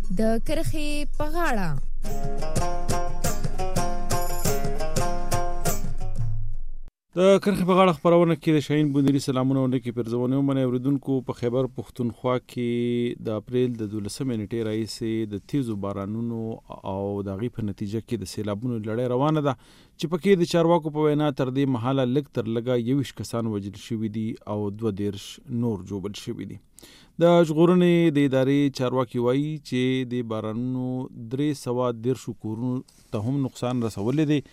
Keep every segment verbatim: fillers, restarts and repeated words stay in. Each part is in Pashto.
د کرخې په غاړه. د کرخې په غاړه خپرونه کې د شاهین بندري سلامونه او نیکی پرزونه ومنه اوریدونکو. په خیبر پښتونخوا کې د اپریل د دولسمې نیټې راهیسې د تیزو بارانونو او د هغې په نتیجه کې د سیلابونو لړۍ روانه ده چې پکې د چارواکو په وینا تر دې مهاله لږ تر لږه یویشت کسان وژل شوي دي او دوه دېرش نور ژوبل شوي دي. د ژغورنې د ادارې چارواکي وایي چې د بارانونو درې سوه دېرشو کورونو ته هم نقصان رسولی دی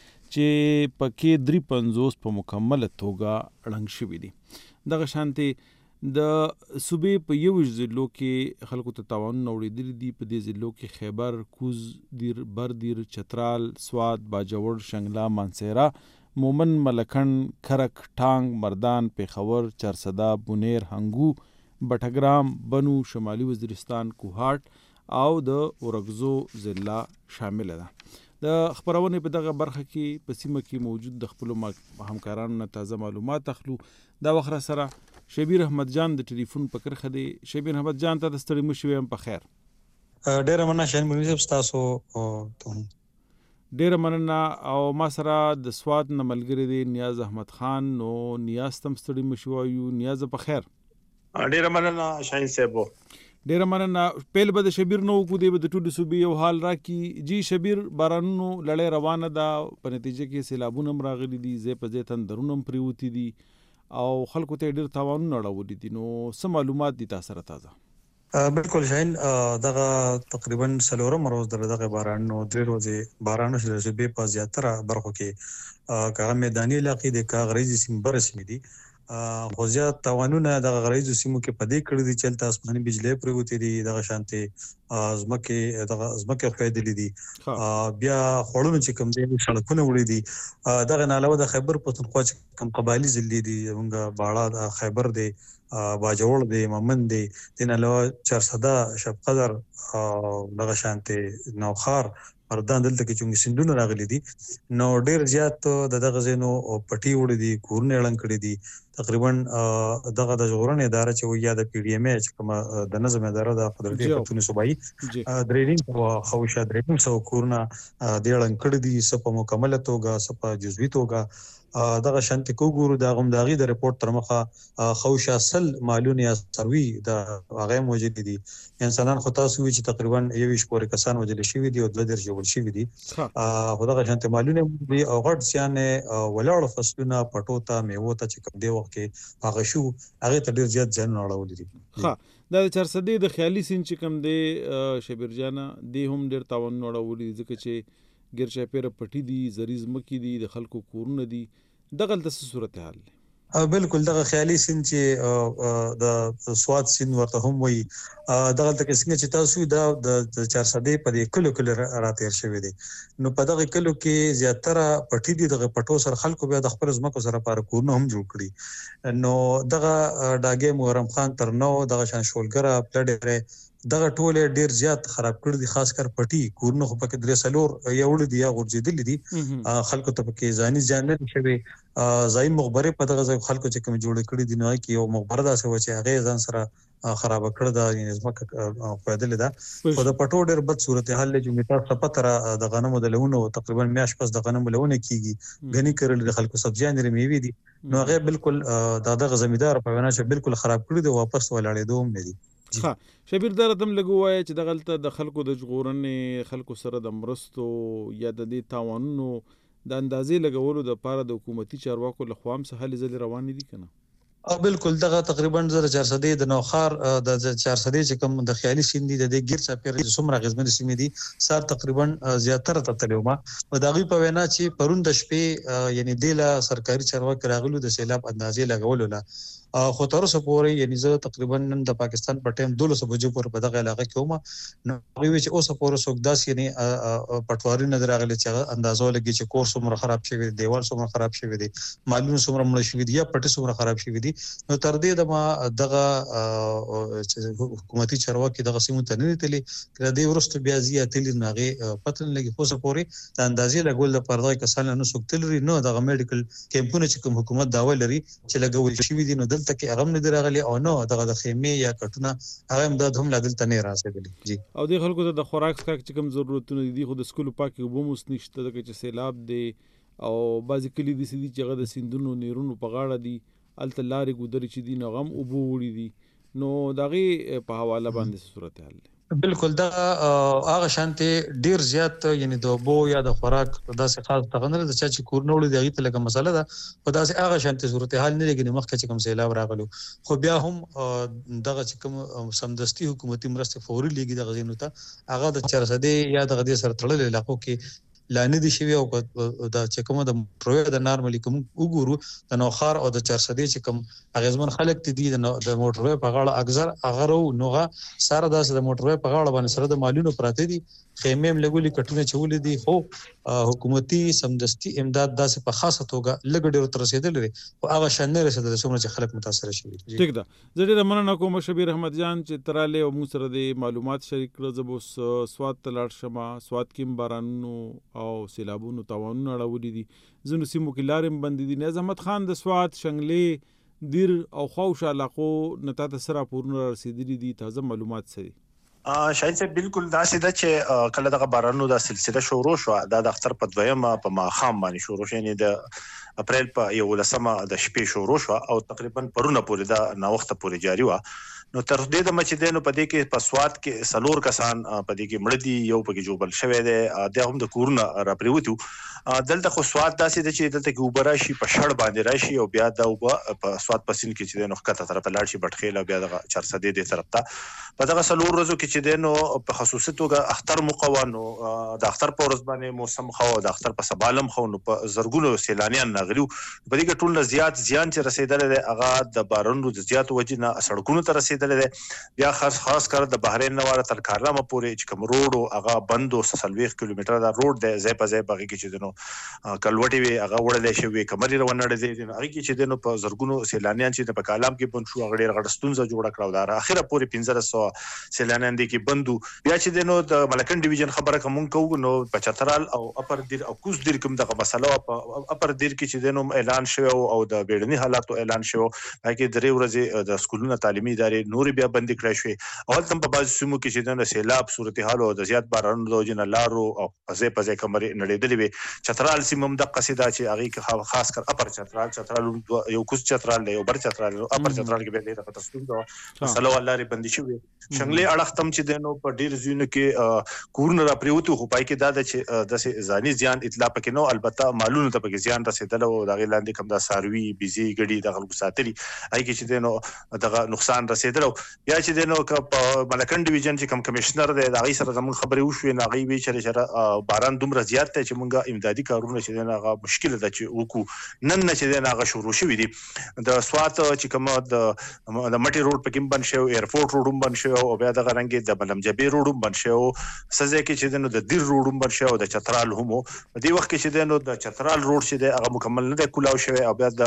چې پکې درې پنځوس په مکمله توګه ړنګ شوي دي. دغه شانتې د صوبې په یویشت ضلعو کې خلکو ته تاوانونه اورېدلي دي. په دې ضلعو کې خیبر، کوز دیر، بردیر، چترال، سوات، باجوړ، شنګلا، مانسهره، مومن، ملکنډ، کرک، ټانګ، مردان، پیښور، چارسده، بونیر، هنګو، بټګرام، بنو، شمالي وزیرستان، کوهاټ او د اورګزو ضلع شامل ده. د خبرونې په دغه برخه کې په سیمه کې موجود د خپلو همکارانو نه تازه معلومات اخلو. دا وخت سره شبیر احمد جان د ټلیفون په کرخه دی. شبیر احمد جان ته د ستړي مشي ویم په خیر. ډیره مننه شاهین بندري صاحب تاسو ته ډیره مننه. او ما سره د سوات نه ملګری دی نیاز احمد خان. نو نیاز تم ستړي مشي وایو. نیاز په خیر. ډیره مننه شاهین صاحب. ډیره مننه. پیل به د شبیر نو کو دی به د ټولو صوبې یو حال راکړي. جی شبیر، بارانونو لړۍ روانه ده، په نتیجه کې سیلابونه هم راغلي دي، ځای په ځای تندرونه هم پرېوتي دي او خلکو ته ډېر تاوانونه اړولي دي. نو څه معلومات دي تا سره تازه؟ بالکل شاهین، دغه تقریبا څلورم ورځ د دغه بارانونو درې ورځې بارانو د صوبې په زیاتره برخو کې کاغه میداني علاقې د کاغریزي سیمې بر سیمې دي. خو زیات تاوانونه د غریزو سیمو کې پدې کړی دي چې هلته اسماني بجلی پرېوتې دي، دغه شانتې ځمکې دغه ځمکې ښویېدلې دي، بیا خوړونه چې کوم دی سړکونه وړي دي. دغه نه علاوه د خیبر پښتونخوا چې کوم قبایلي ضلعې دي زموږ باړه، خیبر دی، باجوړ دی، مومن دی، دې نه علاوه چارسده، شب قدر، دغه شانتې نوخار، مردان، دلته کې چې سیندونه راغلي دي. نو ډېر زیات د دغه ځایونو پټي وړي دي، کورونه یې ړنګ کړي دي. تقریبا دغه د ژغورنې اداره چې وایي یا د پی ډي ایم ای چې کومه د نظم اداره د قدرتي پښتون صوبایي درې نیم سوه خوشه درې نیم سوه کورونه دې ړنګ کړي دي، څه په مکمله توګه څه په جزوي توګه. دغه شانتې که وګورو د هغه د هغې د رپورټ تر مخه خوشه سل مالون یا څاروي د هغه هم وژلي دي. انسانان خو تاسو وایي چې تقریبا یویشت پورې کسان وژلي شوي دي او دوه دېرش ژوبل شوي دي. خو دغه شانتې مالونه دي او غټ زیان ولاړو فصلونه پټو ته میوو ته چې کوم دی وخت کې هغه شو هغې ته ډېر زیات زیانونه اړولي دي. ښه، دا د چارسدې د خیالي سیند چې کوم دی شبیر جانه، دې هم ډېر تاوانونه اړولي دي ځکه چې ګیر چاپېره پټي دي، زرعي ځمکې دي، د خلکو کورونه دي. دغه هلته څه صورتحال دی؟ بالکل دغه خیالي سیند چې د سوات سیند ورته هم وایي، دغه هلته کې څنګه چې تاسو دا د چارسدې په دې کلو کلو راتېر شوی دی. نو په دغه کلو کې زیاتره پټي دي، دغه پټو سره خلکو بیا د خپلو ځمکو سره پاره کورونه هم جوړ کړي. نو دغه ډاګې محرم خان تر نو، دغه شان شولګره، پلډېری، دغه ټول ډیر زیات خراب کړی دي، خاص کر پټي کورونه خو پکې درې څلور یا وړي دي یا غورځېدلي دي. خلکو ته پکې ځاني زیان نه دي شوی. ځایي مقبرې په دغه ځای خلکو چې کوم جوړې کړي دي نو هغې کې یو مقبره داسې وه چې هغې ځان سره خرابه کړې ده، یعنې ځمکه ښویېدلې ده. خو د پټو ډېر بد صورتحال دی چې تاسو ته پته را د غنمو د لونو تقریبا میاشت پس د غنمو لونه کېږي، ګني کرلې د خلکو سبزیانې میوې دي. نو هغې بالکل د دغه زمیندار په وینا چې بالکل خراب کړي دي، واپس ولاړېدو هم نه دي. ښه شبیر، دا راته هم لږ ووایه چې دغه هلته د خلکو د ژغورنې، خلکو سره د مرستو یا د دې تاوانونو د اندازې لګولو دپاره د حکومتي چارواکو لخوا هم څه هلې ځلې روانې دي که نه؟ بالکل دغه تقریبا زه د چارسدې د نوخار د چارسدې چې کوم د خیالي سیند دي د دې ګیر چاپېره چې څومره اغېزمنې سیمې دي سار تقریبا زیاتره ته تللی وم. د هغوی په وینا چې پرون د شپې یعنې دې له سرکاري چارواکو راغلو د سیلاب اندازې لګولو له، خو تر اوسه پورې یعنې زه تقریبا نن د پاکستان په ټایم دولسو بجو پورې په دغه علاقه کې وم. نو هغوی وایي چې اوسه پورې څوک داسې یعنې پټواري نه دي راغلي چې هغه اندازه ولګي چې کور څومره خراب شوی دی، دیوال څومره خراب شوی دی، مالونه څومره مړه شوي دي یا پټي څومره خراب شوي دي. نو تر دې دمه دغه حکومتي چارواکي دغه سیمو ته نه دي تللي، که د دې وروسته بیا ځي یا تللي نو هغې پته نه لګي. خو اوسه پورې د اندازې لګول دپاره دغه کسان نه څوک تللي، نه دغه میډیکل کیمپونه چې کوم حکومت دعوه لري چې لګول شوي دي نو دلته دلته کې هغه نه راغلي او نو دغه د خیمه یا کټونه هغه امداد هم لا دلته نه راسېدلی. جی او د خلکو ته د خوراک څخه چې کوم ضرورتونه دي خو د سکول پاکي وبو مس نشته د چې سیلاب دی او بعضی کلی دي سدي چې هغه د سیندونو نیرونو په غاړه دي الته لارې ګودري چې دي نو غم وبو وړي دي نو دغه په حواله باندې صورتحال دی. بالکل دا هغه شانته ډیر زیات یعنی د بو یا د خوراک داسې خاص تغنر د چا چې کور نه وړي دغه ته لکه مسله ده په داسې هغه شانته صورتحال نه لګي مخکې چې کوم سیلاب راغلو خو بیا هم دغه چې کوم سمدستي حکومتي مرسته فوري لګي د غزینو ته هغه د چرسدي یا د غدي سره تړل علاقو کې لانه دي شوی او د چې کوم د موټروي د نارمالي کوم وګورو د نوخار او د چرسدي چې کوم اغیزمن خلک دي د موټروي په غاړه اکثر اغرو نوغه سره د موټروي په غاړه باندې سره د مالونو پراته دي خیمه لګولي کټونه چولې دي خو حکومتي سمدستي امداد داسې په خاصه توګه لګ ډیر تر رسیدل لري او هغه شان نه رسیدل څومره چې خلک متاثر شوي. ٹھیک ده زه ډیر مننه کوم شبیر احمد جان چې تراله او موږ سره د معلومات شریک کړو. زه بو سواد تلاړ شمه سواد کې بارانونو او سیلابونو توانونه اړولې دي زنو سیمو کې لارم بند دي. نظامت خان د سواد شنګلې دیر او خوش علاقو نتا تسرا پورن رسیدلی دي تازه معلومات سره شاید صاحب بالکل دا سیده چې کله دغه بارانونو د سلسله شروع شو د اختر په دویمه په ماخام باندې شروع شو یعنی د اپریل په یولسمه د شپې شروع شو او تقریبا پرونه پورې دا نو وخت پورې جاری و. نو تر دې د مچ دینو په دې کې په سواد کې سلور کسان په دې کې مړ دي یو په کې جوبل شوی دی د هم د کورونه را پریوتو دلته خو سواد داسې د چې دلته کې وبراشي په شړ باندې راشي او بیا د په سواد پسین کې چې د نوخته طرف لاړ شي بټخیل بیا د چارسدې د طرف ته په دغه سلور ورځو کې چې دینو په خصوصي توګه اختر مقوانو د اختر په ورځ باندې موسم خو د اختر په سبالم خو نو په زرګونو سیلانیان ناغلو په دې کې ټول زیات زیان چې رسیدل دي هغه د بارونو د زیات وجنه سړکونو ته رسیدل دي بیا خاص خاص کر د بحرین نواره تر کارلمه پورې چې کوم روډ او هغه بندو سلويخ کیلومتر دا روډ د زې په زې بغي کې چې دنو کلوټي وی هغه وړلې شوی کمرې روانړې دي هغه کې چې دنو په زرګونو سیلانیان چې په کالام کې پون شو غړي غړستونزه جوړه کړو دا اخره پورې پنځه سو سیلانیان دي کې بندو بیا چې دنو د ملکن ډیویژن خبره کوم کوو نو په چترال او اپر دیر او کوز دیر کوم دغه مسله په اپر دیر کې چې دنو اعلان شوی او د بیړني حالاتو اعلان شوی هغه درې ورځې د سکولونو تعلیمي ادارې نور بیا بند کړی شوی او تم په بعض سیمو کې چې د سیلاب صورتحال او د زیات بارانونو د وجې نه لارو او پځې پځې کمرې نړېدلې وي. چترال سیمه هم د قصیده چې هغه خاص کر اپر چترال چترال یو کوز چترال دی او بر چترال اپر چترال کې به ډېر تاسو ته مسله ولاري بندي شوی شنګلې اړخ تم چې دنو په ډېر زینو کې کورونه را پریوتو خو پای کې دا چې د ځاني زیان اطلاع پکې نو البته مالونو ته پکې زیان رسیدل او د غیلاندې کوم د ساروي بيزي ګډي د خلکو ساتلي هغه کې چې دنو دغه نقصان رسیدل یا چې دنو په ملکن ډیویژن چې کوم کمشنر دی دا غي سره زموږ خبرې وشوې نه غي وی چې باران دومره زیات دی چې مونږه امدادي کارونه چې دغه مشکل ده چې وکړو نن نه چې دغه شروع شوې دي د سوات چې کوم د د مټي روډ په کې بن شو ایرپورټ روډ بن شو او بیا دغه رنګ د بلمجبي روډ بن شو سزا کې چې دنو د دیر روډ بن شو د چترال هم په دې وخت کې چې دنو د چترال روډ چې د هغه مکمل نه د کولاو شوی او بیا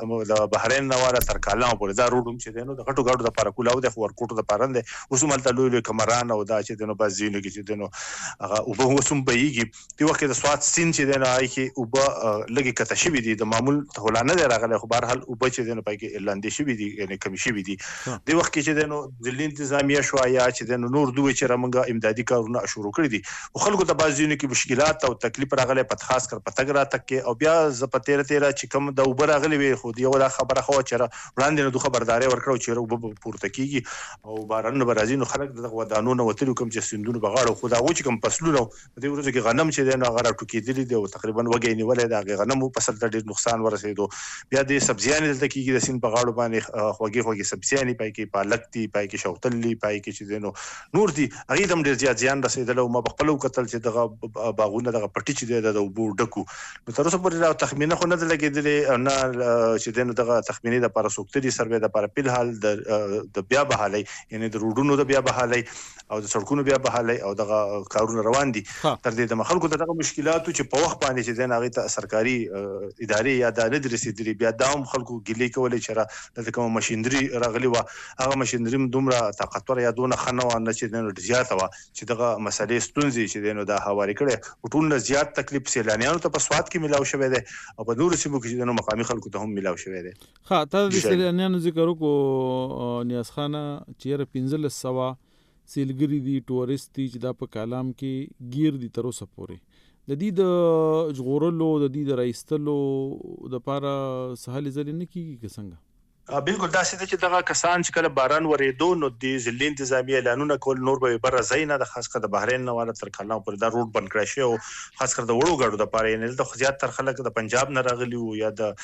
د بحرین نواره تر کالام پورې دا روډ چې دنو د غټو غاډو د پاره کولاو د ورکوټو د پاره نه اوس ملته لوی لوی کمران او دا چې دنو بازینو کې چې دنو هغه او به وسوم بهيږي په وخت د سواد سین چې دنو آی کې او به لګي کته شي دي د معمول هولانه دی راغله خو بهر حال او به چې دنو پای کې لاندې شي دي یعنی کمی شي دي د وخت کې چې دنو ځلین انتظامیه شو یا چې دنو نور دوی چې رمنګه امدادي کارونه شروع کړی دي او خلکو ته بازینو کې مشکلات او تکلیف راغله په خاص کر پتګرا تک کې او بیا ز په تیر تیر چې کوم د اوبر راغلی وي خو دی ولا خبره خو چې وړاندې نو خبرداري ورکړو چې او پورته کیږي او باران برازینو خلک د ودانونو وتلو کوم چې سندونو بغاړو خو دا و چې کوم فصلونه د ورځې کې غنم چې دنه غره ټوکېدلې دي او تقریبا وګې نیولې د غنمو فصل ته ډېر نقصان ورسېدو بیا د سبزیانې دلته کېږي د سین بغاړو باندې خوږې خوږې سبزیانې پای کې پالک دي پای کې شوتلې پای کې چې دنو نور دي هغه دم ډېر زیات زیان رسېدل او ما خپل قتل چې دغه باغونه دغه پټي چې د وبو ډکو نو تر اوسه پورې دا تخمینه خو نه لګېدلې نه چې دنه دغه تخمینې د لپاره سوکتري سروې د لپاره په حال د د بیا بحالي یعنی د روډونو د بیا بحالي او د سړکونو بیا بحالي او د کارونو روان دي تر دې د خلکو دغه مشکلاتو چې په وخت باندې چې د هغه ته سرکاري ادارې یا د نه رسیدلي بیا داوم خلکو ګلې کولې چې د کوم ماشينري راغلي و هغه ماشينري دومره طاقتور یا دونه خنو نه چې د زیاته و چې دغه مسلې ستونزې چې دنو د حواله کړي ټول زیات تکلیف سیلانیانو ته په سواد کې ملاو شوی دی او په نور سیمو کې د مقامي خلکو ته هم ملاو شوی دی. ها ته د سیلانیانو ذکر وکړو نیاز خان چې پنځلس سوه سیلګری دي ټورست دي چې دا په کالام کې گیر دي تر اوسه پورې د دې د جغورلو د دې د رئیستلو د پاره سهال ځل نه کیږي که څنګه؟ بالکل دا څه چې دغه کسان چې کله باران ورېدو نو د ځلې انتظامی اعلانونه کول نور به بر زینا د خاص کر د بحرین نه والا تر کلام پر دا روډ بند کړی شو خاص کر د وړو غاړو د پاره نه د زیات تر خلک د پنجاب نه راغلی او یا د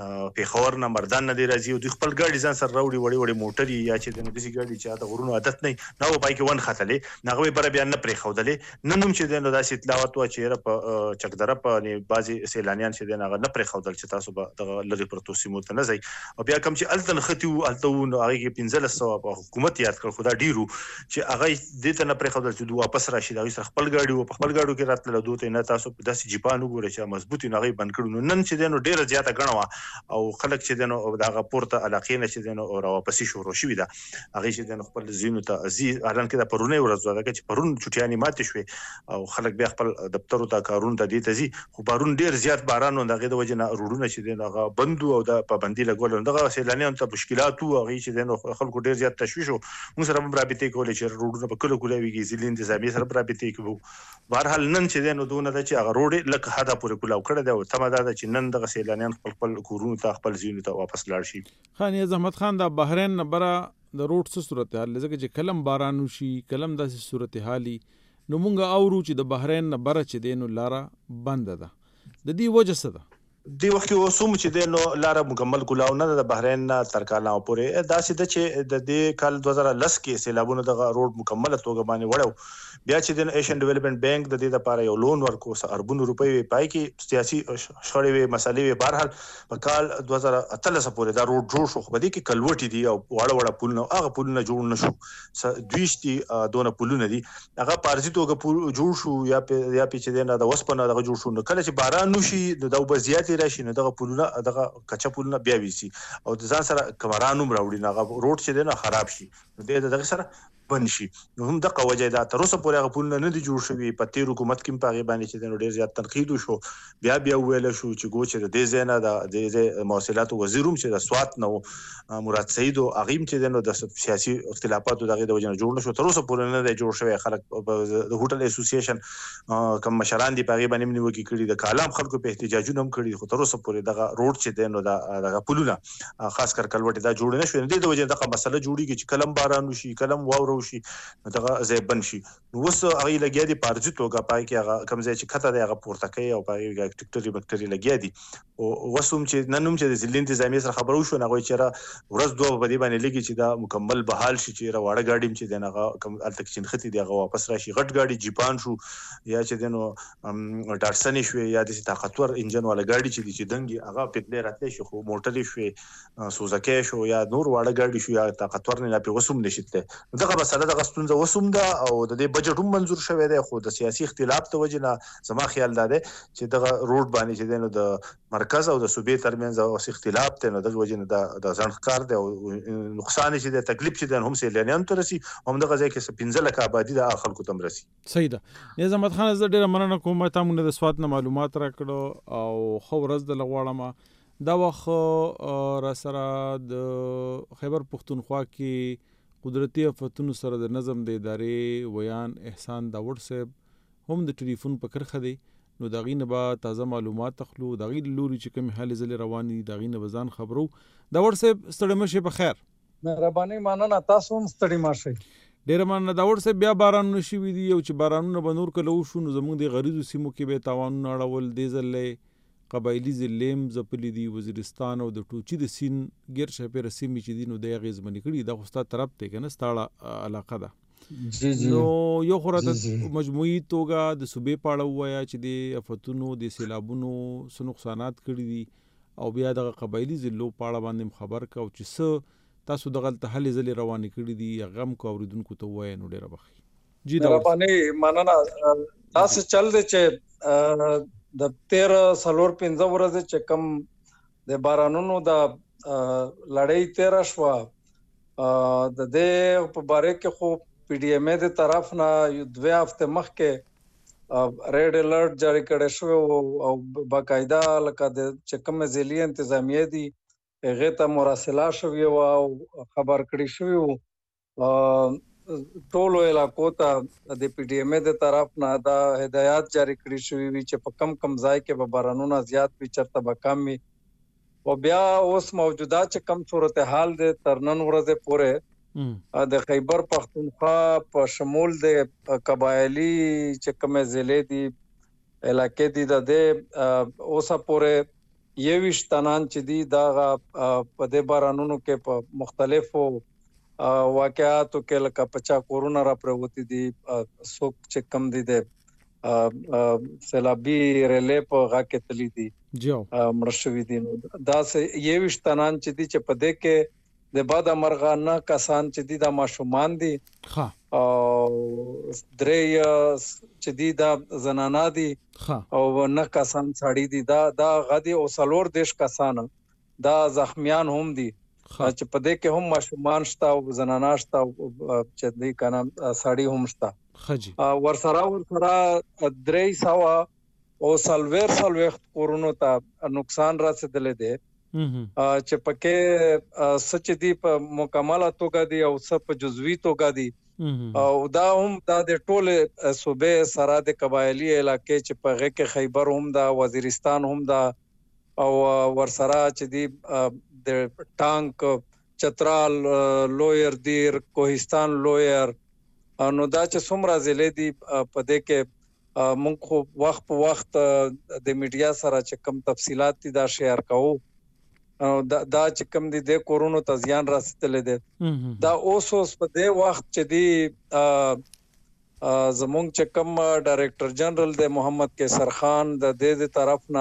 پیښور نه مردان نه دی راځي او د خپل ګاډي ځان سره راوړي وړي وړي موټري یا چې د دې ګاډي چې د غرونو عادت نه نو پای کې ون خطلې نغوي بر بیا نه پرې خودلې نن هم چې د داسې اطلاعات و چې په چکدره په بازي سیلانیان چې د نه نه پرې خودل چې تاسو به د لری پروتو سیمو ته نه ځي او بیا کوم چې التن ختی الته نو هغه کې پنځلس سوه په حکومت یاد کړ خدا ډیرو چې هغه دې ته نه پرې خدای چې دوه واپس راشي دا سره خپل گاډي او خپل گاډو کې راتله دوته نه تاسو په داسې جیپان وګورئ چې مضبوطی نه غي بند کړو نن چې دنو ډیره زیاته غنوا او خلک چې دنو دا پورته علاقې نه چې دنو او واپسې شروع شوې ده هغه چې دنو خپل زینو ته عزیز اعلان کې دا پرونه ورځ دا چې پرون چټیانی ماته شوې او خلک بیا خپل دفتر ته کارون ته دي تزي خو بارون ډیر زیات باران او دغه د وجنه روډونه چې دنو هغه بندو او د پابندي لګول دغه سیلانیان ته مشکلات او هغه چې دنو خلکو ډیر زیات تشویش وو موږ سره رابطې کولې چې روډونه په کله کله ویږي ځلې انتظامی سره رابطې کوو بهرحال نن چې دنو دونه د چې هغه روډ لکه حدا پورې کولاو کړه دا او تمه دا چې نن د سیلانیان خپل خپل کورونو ته خپل زینو ته واپس لاړ شي. خان احمد خان د بحرین نه بره د روډ څه صورتحال ځکه چې کلم باران وشي کلم داسې صورتحالي نو مونږ اورو چې د بحرین نه بره چې دینو لاره بند ده د دې وجه څه ده؟ دی وخت کې اوسوم چې د نو لاره مکمل کولاو نه د بحرین نه تر کالاو پورې دا سید چې د دې کال دوه هزار لس کې سیلابونو د روډ مکمل توګه باندې وړو بیا چې د ایشین ډیولپمنٹ بانک د دې لپاره یو لون ورکو اربونو روپۍ پای کې سیاسي شخړې وي مسلې وي بهرحال په کال دوه هزار اتلس پورې دا روډ جوړ شو خو بده کې کلوټي دي او وړ وړ پولونه هغه پولونه جوړ نشو دویشتي دونه پولونه دي هغه پارزي توګه جوړ شو یا یا چې د د وسپنه دغه جوړ شو نو کله چې باران وشي د وبزياتي راشي نو دغه پولونه دغه کچا پولونه بیا ویسي او د ځان سره کمرانوم راوړي نغه روډ چې دنه خراب شي نو د دغه سره بن شي نو هم د قوجه دا تر اوسه پورې هغه پولونه نه دي جوړ شوی په تیر حکومت کې په غیبه باندې چې د ډیر زیات تنقید شو بیا بیا ویل شو چې ګو چې د زینا د مواصلات وزیروم چې د سوات نو مراد سعید او اغیم چې د سیاسي اختلافاتو دغه د وجنه جوړ نشو تر اوسه پورې نه دی جوړ شوی خلک د هوټل اسوسییشن کوم مشران دی په غیبه باندې نیو کې کړي د کالام خلکو په احتجاجونه هم کړي خو تر اوسه پورې دغه روډ چې دنو دغه پولونه خاص کر کلوټ دا جوړ نه شو د وجه دغه مسله جوړیږي چې کلم باران وشي کلم واورو شي دغه زیبن شي نو وس هغه لګیا دي پارځي توګه پای کې هغه کم ځای چې کته دی هغه پورته کوي او پای کې ټیکټوري بکټری لګیا دي او وسوم چې ننوم چې د ځلې انتظامی سره خبرو شو نه غوي چې را ورځ دوه باندې باندې لګي چې دا مکمل بحال شي چې را واړه گاډیم چې دغه کم التک چین ختی دی هغه واپس راشي غټ گاډي جیپان شو یا چې دنو ډارسن شو یا د طاقتور انجن والا گاډي چې دي چې دنګي هغه پټلې راتلې شو خو موټرې شو سوزکې شو یا نور واړه گاډي شو یا طاقتور نه په وسوم نشته دغه مسله دغه ستونزه وسوم ده او د دې بجټ هم منزور شوی دی خو د سیاسي اختلاف ته وجنه زما خیال ده چې دغه روډ باندې چې دنو د مرکز او د صوبې ترمنځ او اختلاف ته نه د وجنه د ځنډکار دی او نقصان چې د تکلیف چې د هم سیلانیان ته رسی هم دغه ځای کې پنځه لک آبادی د خلکو تم رسی. صحیح ده نظام خان زه ډیره مننه کوم ته موږ د سواد نه معلومات راکړو او خو ورځ د لغواړم دا وخت را سره د خیبر پختونخوا کې قدرتي آفتونو سره د نظم د ادارې ویان احسان داوړ صاحب هم د ټلیفون په کرخه دی نو دا غینه با تازه معلومات تخلو دا غی لوري چې کوم حال زل رواني دا غینه بزان خبرو داوړ صاحب ستړي مشه په خیر مهرباني ماننه تاسو هم ستړي مشه ډیر مننه داوړ صاحب بیا باران نشي وی دی او چې بارانونه بنور کلو شو نو زموږ د غریزو سیمو کې به تاوان اړول دی زلې قبایلی زلیم زپلی دی وزیرستان او د ټوچی د سین غیر شپه رسمي چې دینو د غیز منی کړي د خوستا طرف ته کنه ستاړه علاقه ده جی جی نو یو خورته مجموعي توګه د صوبې پاړه وایا چې د افتونو د سیلابونو سو نقصانات کړي دي او بیا د قبایلی زلو پاړه باندې خبر کا او چې څه تاسو دغه ته هلې ځلې روانې کړي دي غم کو اوریدونکو ته وایي نو ډیره بخي جی دا رباني مننه تاسو چل دي چې د تیرہ سلور پنځه ورځې چې کم د بارانونو د لړۍ تیرہ شو د دې په باره کې خو پی ډی ایم ای د طرف نه یو دوه هفته مخکې ریډ الرټ جاری کړی شو او باقاعده لکه د چې کوم ځلې انتظامیه دي هغه ته مراسله شوی او خبر کړی شوی ټولو علاقو ته د پی ډی ایم ای د طرف نه دا هدایات جاری کړی شوی وي چې په کم کم ځای کې به بارانونه زیات وي چرته به کم وي او بیا اوس موجوده چې کم صورتحال د ترنن ورځې پورې د خیبر پختونخوا په شمول د قبایلی چې کومه ضلع دي علاقې دي د اوسه پورې یویش تنان چې دي دا په د بارانونو کې په مختلفو واقعاتو کې لکه پچا کورونا را پروتي دي سوک چې کم دي د سیلابي ریلې په غا کې تللی دي جو مرشوي دي دا یویش تنان چې دي چې په دې کې د بعد مرغانه کسان چې دي د ماشومان دي ها او درې چې دي د زنانا دي او نه کسان ساړي دي دا دا غدي او سلور دیش کسان دا زخمیان هم دي چې په دې کې هم ماشومان شته او زنانا شته چې دې کنه ساړي هم شته خجی ورسره ورسره درې سوا او سلویر سلوخت کورونو ته نقصان رسیدلې دي چې پکې سچ دي په مکمله توګه دي او څه په جزوی توګه دي او دا هم دا د ټوله صوبې سره د قبایلی علاقې چې په غې کې خیبر هم دا وزیرستان هم دا او ورسره چې دي د ټانک چترال لویر دیر کوهستان لویر نو دا چې څومره ضلع دي په دې کې مونږ خو وخت په وخت د میډیا سره چې کم تفصيلات دي دا شیر کوو دا دا چې کم دي د کورونا ته زیان رسیدلې ده دا اوس اوس په دې وخت چې دي زمونږ چې کم ډایریکټر جنرال د محمد کیسر خان د دې د طرف نه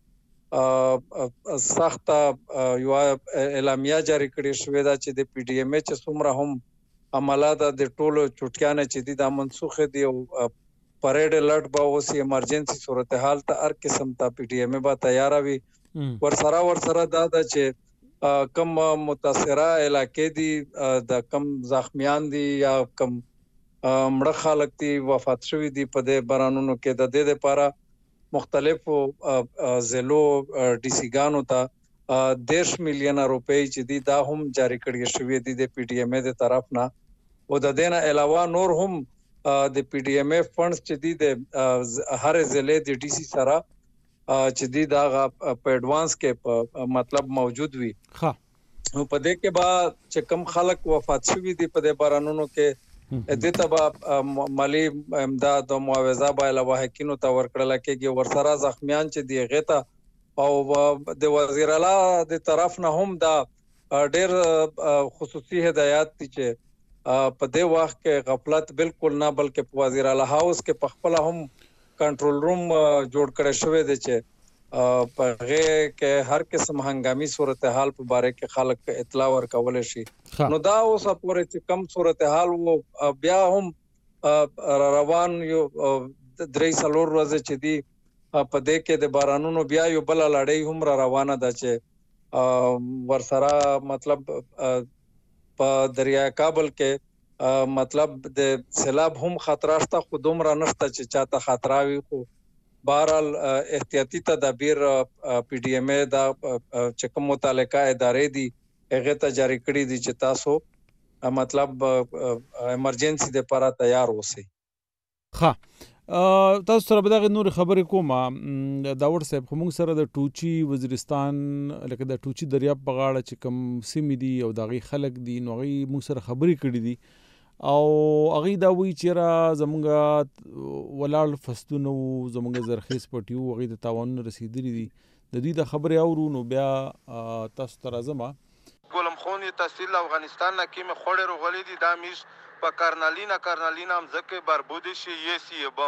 سخت یو اعلامیه جاری کړې شوې ده چې د پی ډی ایم ای چې څومره هم عملات د ټولو چټیانه چې دي د منسوخ دي او پریډ الرټ به اوس ایمرجنسي صورتحال ته هر قسم ته پی ډی ایم ای به تیار وي ورسره ورسره دا د چې کم متاثره علاقې دي د کم زخمیان دي یا کم مړه خلک دي وفات شوي دي په دې بارانونو کې د دې لپاره مختلفو ضلعو ډي سي ګانو ته دیش میلیونه روپۍ چې دي دا هم جاری کړي شوې دي د پی ډی ایم ای د طرف نه او د دې نه علاوه نور هم د پی ډی ایم ای فندز چې دي د هر ضلع د ډي سي سره چې دي دا په اډوانس کې مطلب موجود وي ها نو په دې کې با چې کم خلک وفات شوي دي په دې بارانونو کې د تبا مالی امداد او معاوضه به علاوه حکینو ته ورکړل کېږي ورسره زخمیان چې دی غته او د وزیر اعلی د طرف نه هم دا ډېر خصوصي هدایات دي چې په دې وخت کې غفلت بالکل نه بلکې په وزیر اعلی هاوس کې په خپل هم کنټرول روم جوړ کړی شوی دی چې په هغه کې هر قسم هنګامي صورتحال په باره کې خلک اطلاع ورکول شي نو دا اوس پورې چې کم صورتحال وو بیا هم روان یو درې سلور ورځې چې دی په دې کې د بارانونو بیا یو بل لړۍ هم را روانه ده چې ورسره مطلب په دریای کابل کې مطلب د سیلاب هم خطر شته خو دومره نشته چې چاته خطر وي خو بهرحال احتیاطي تدابیر پی ډی ایم ای دا چې کوم متعلقه ادارې دي هغه ته جاری کړي دي چې تاسو مطلب ایمرجنسي د لپاره تیار اوسئ ها تاسو سره به دا نور خبرې کوم داور صاحب کوم سره د ټوچی وزیرستان لکه د ټوچی دریاب په غاړه چې کوم سیمې دي او دغه خلک دي نو غي مو سره خبرې کړې دي او هغه دا وی چې را زمونږه ولال فستونو زمونږه زرخیز پټیو هغه د تاوان رسیدلې دي د دې د خبرې اورو نو بیا تاسو ته راځم ګولم خونی تحصیل افغانستان نه کې مې خوړې روغلې دي دا میش په کارنالینا کارنالینا هم ځکه بربودي شي یې سی بون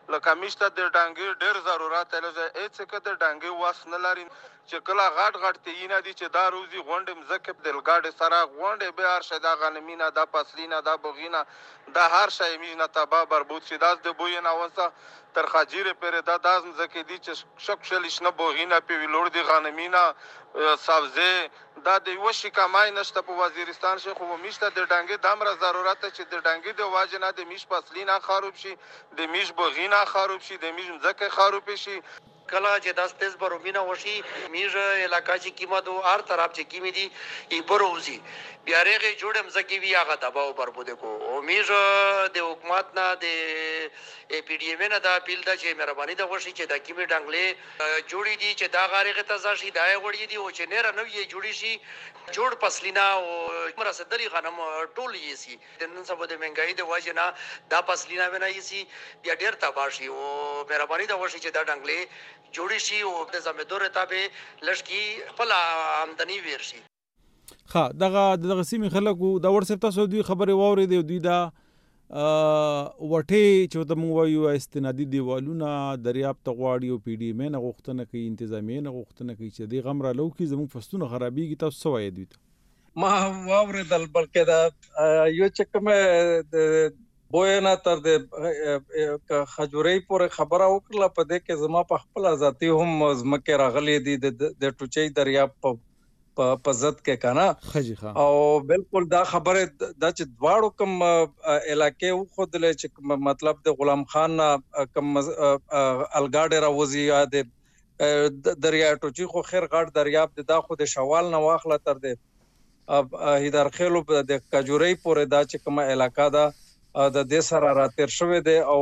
لکه میشته د ډانګي ډېر ضرورت لري هیڅ کده ډانګي واس نه لري چې کله غټ غټ تیینه دي چې دا روزي غونډه مزکه د لګاډ سره غونډه به هر شدا غنمینا دا پسلینا دا بغینا دا هر شی مینا تبا بربود شي داس د بوې نه وسه تر خاجيره پر دا داز مزکه دي چې شک شلش نه بغینا په ویلور دي غنمینا سبزه دا د وشي کمای نشته په وزیرستان شي خو میشته د ډانګي دمر ضرورت چې د ډانګي د واجنه د میش پسلینا خراب شي د میش بغینا خراب شي د میش مزکه خراب شي کلا چې داس تیز برومینه وشي میژ علاقہ چې کیمه دو هر طرف چې کیمه دي ای بروزي بیا رغه جوړم زکی وی هغه تباو بربود کو او میژ د حکومت نه د ای پی ډی ایم نه دا اپیل دا چې مهرباني دا وشي چې دا کیمه ډنګلې جوړی دي چې دا غارغه ته ځي دا وړي دي او چې نه رنو یې جوړی شي جوړ پسلینا او مر صدري غنم ټول یې سي د نن سبا د منګای د واجنا دا پسلینا ونه یې سي بیا ډیر تباشي او مهرباني دا وشي چې دا ډنګلې جوړی شي او د زمیندور تابع لشکي خپل آمدنی ویر شي. ها دغه دغه سیمه خلکو دا ورسره تاسو دوی خبره ووري دی دوی دا وټي چې ته مو وایو استنادي دیوالونه دریاب ته غواړي او پی ډی ایم نه غوښتنه کوي انتظامیه نه غوښتنه کوي چې دی غمره لو کې زموږ فستونه خرابېږي تاسو وایي دوی ته ما واوریدل بلکې دا یو چې کومه بوینا تر د خجوري پورې خبره وکړه په دې کې زما په خپل ذاتی هم زمکه راغلي دي د ټوچي دریاب په په ضد کې کنه او بالکل دا خبره د چې دواړو کوم علاقې خود له چې مطلب د غلام خان کوم الګاډ راوځي یا د دریاب ټوچي خو خیر غاټ دریاب د دا خود شوال نه واخله تر د هیدر خېلو د کجوري پورې دا چې کوم علاقہ دا د دې سره راتیر شوی دی او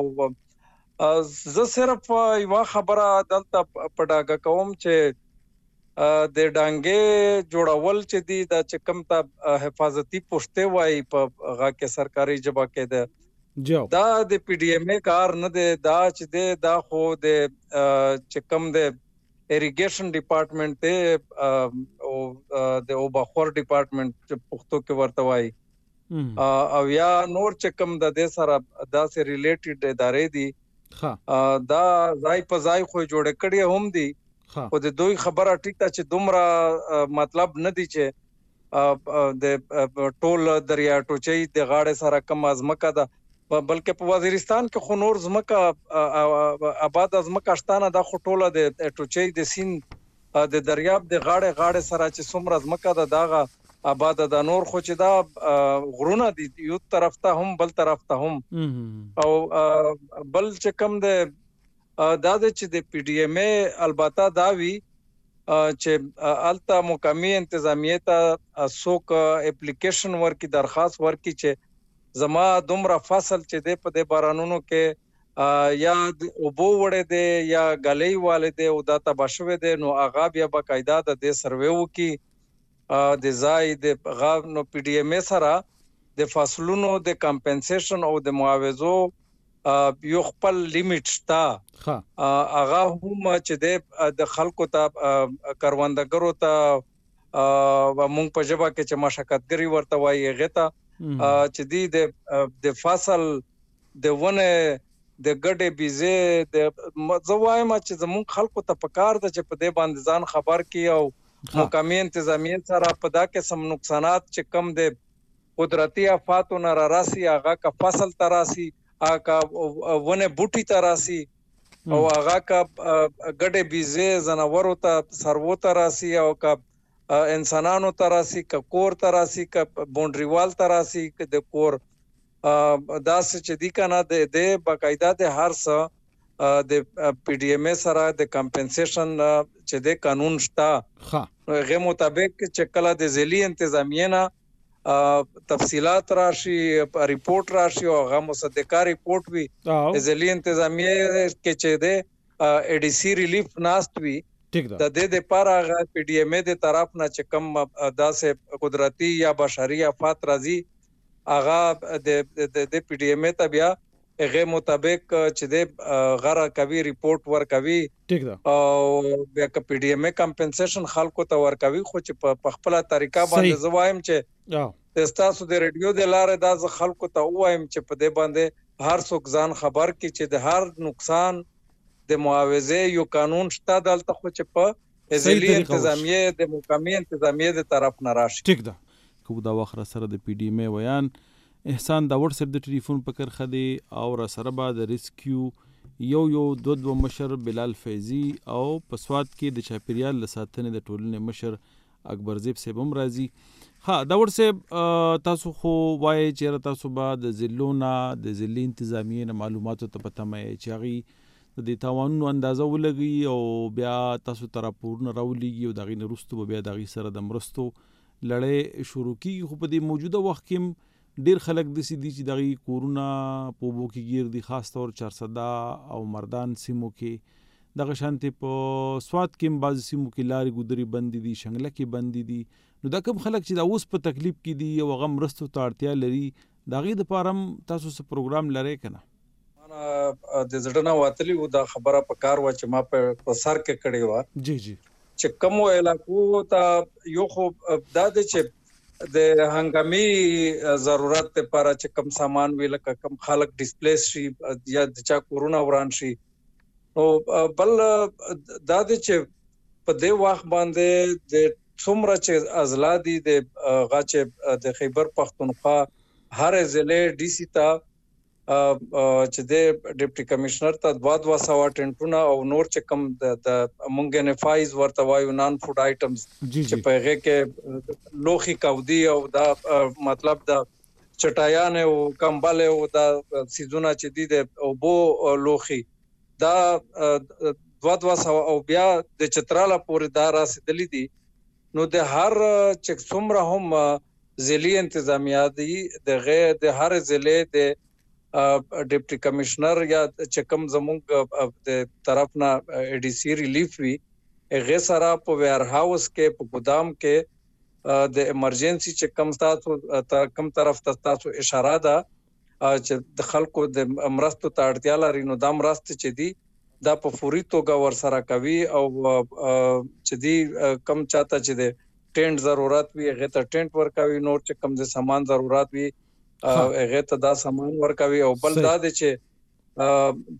زه صرف یو خبره دلته پډاګه کوم چې د ډانګې جوړول چې دی دا چې کم ته حفاظتي پوښتې وای په غا کې سرکاري جبا کې ده دا د پی ډی ایم ای کار نه دی دا چې دی دا خو د چې کم د اریګیشن ډپارټمنټ ته او د اوبخور ډپارټمنټ چې پښتو کې ورته وای او یا نور چې کم د دې سره دا سره ریلیټډ ادارې دي دا ځای په ځای خو جوړ کړي هم دي خو د دوی خبره ټیک ته چې دومره مطلب نه دی چې د ټول دریا ټوچي د غاړې سره کم ازمکه ده بلکې په وزیرستان کې خو نور زمکه آباد ازمکه شتانه د خټوله د ټوچي د سین د دریاب د غاړې غاړې سره چې څومره ازمکه ده داغه آباد د نور خو چې دا غرونه دي یو طرف ته هم بل طرف ته هم او بل چې کم د دا د چې د پی ډی ایم ای البته دا وی چې الته مقامی انتظامیه ته سوک اپلیکیشن ورکی درخواست ورکی چې زما دومره فصل چې د په د بارانونو کې یا اوبو وړې دي یا غلې والے دي او دا تباشوي دي نو اغا بیا باقاعده د دې سروې وکي د ځای د غا نو پی ډی ایم ای سره د فاصلونو د کمپنسیشن او د معاوضو یو خپل لیمیټ شتا اغا هم چې د خلکو ته کاروندګرو ته مونږ په ژبه کې چې مشقتګری ورته وایي غته چې دی د فصل د ونه د ګډه بيزه د زوایم چې زمون خلکو ته پکار د چې په دې باندې ځان خبر کی او مقامی انتظامیه سره په دا کې سم نقصانات چې کم د قدرتي آفات او ناراضي هغه کا فصل تراسي هغه کا ونه بوټي تراسي او هغه کا ګډه بيزه زناورو ته سرو تراسي او کا انسانانو تراسي ک کور تراسي ک بونډریوال تراسي ک د کور داس چې دی کنه د د باقاعده د هر څه د پی ډی ایم ای سره د کمپنسیشن چې د قانون شتا غو مطابق چې کله د ذیلی انتظامیه نه تفصيلات راشي ریپورت راشي او غو مصدقه ریپورت وی د ذیلی انتظامیه کې چې د ای ډی سی ریلیف ناست وی د دې د پاره پی ډی ایم ای د طرف نه چې کم داسې قدرتي یا بشري آفات راځي اغا د د پی ډی ایم ای ته بیا هغه مطابق چې د غره کوي ریپورت ور کوي او بیا ک پی ډی ایم ای کمپنسیشن خلکو ته ور کوي خو چې په خپل طریقه باندې زوایم چې تاسو د ریډیو د لارې دا ز خلکو ته وایم چې په دې باندې هر څوک ځان خبر کی چې د هر نقصان د معاوضه یو قانون شته دلته خو چې په ځلې انتظامیه د مقامی انتظامیه د طرف نه راشي. ټیک ده. کو دا وخت سره د پی ډی ایم ویان احسان دا ورسره د ټلیفون پکر خدي او را سره با د ریسکیو یو یو دو دو مشر بلال فیضی او پسواد کې د چاپیریال لساتنې د ټولنې مشر اکبر زیب سیبم راضی. ها دا ورسره تاسو خو وای چې تاسو با د زلونا د زلی انتظامیه نه معلوماتو ته پته مې چاغي د تاوانونو اندازه ولګي او بیا تاسو ته راپورونه راولېږي او دغه نرستو بیا دغه سره د مرستو لړۍ شروع کیږي. خو په دې موجوده وخت کې ډیر خلک د سې دي چې دغه کورونا په بو کې گیر دي، خاص طور چارسدا او مردان سیمو کې دغه شانتي په سواد کې بعض سیمو کې لارې ګودري بند دي، شنګله کې بند دي. نو دا کوم خلک چې دا اوس په تکلیف کې دي او غم مرستو ته اړتیا لري دغه د پارم تاسو سره پروګرام لري کنه؟ انا د زړه واتلی و دا خبره په کار و چې ما په سر کې کړی و. جی جی چې کوم علاقو ته یو خو دا د چې د هنګامي ضرورت لپاره چې کم سامان وی لکه کم خلک ډیسپلیس شي یا د چا کورونا وران شي. نو بل دا د چې په دې وخت باندې د څومره چې ازلادي د غاچ د خیبر پختونخوا هر ضلع ډي سي ته چې د ډیپټي کمشنر ته دوا دوا سوا ټنټونه او نور چې کم د مونږ نه فایز ورته وایو نان فود آیټمز چې په هغه کې لوخي کاودي او دا مطلب دا چټایان او کمبل او دا سيزونه چې دي د او بو لوخي دا دوا دوا سوا او بیا د چتراله پورې دا راسدلې دي. نو د هر چې څومره هم ضلعي انتظامیه دي د غیر د هر ضلع د ډیپټي کمشنر یا چې کوم زموږ د طرف نه ای ډي سي ریلیف وی هغه سره په ویر هاوس کې په ګودام کې د ایمرجنسي چې کوم تاسو کوم طرف ته تاسو اشاره ده چې د خلکو د مرستو ته اړتیا لري نو دا مرست چې دي دا په فوري توګه ور سره کوي او چې دي کم چاته چې د ټینټ ضرورت وي هغه ته ټینټ ورکوي، نور چې کم د سامان ضرورت وي هغه ته دا سامان ورکوي. او بل دا د چې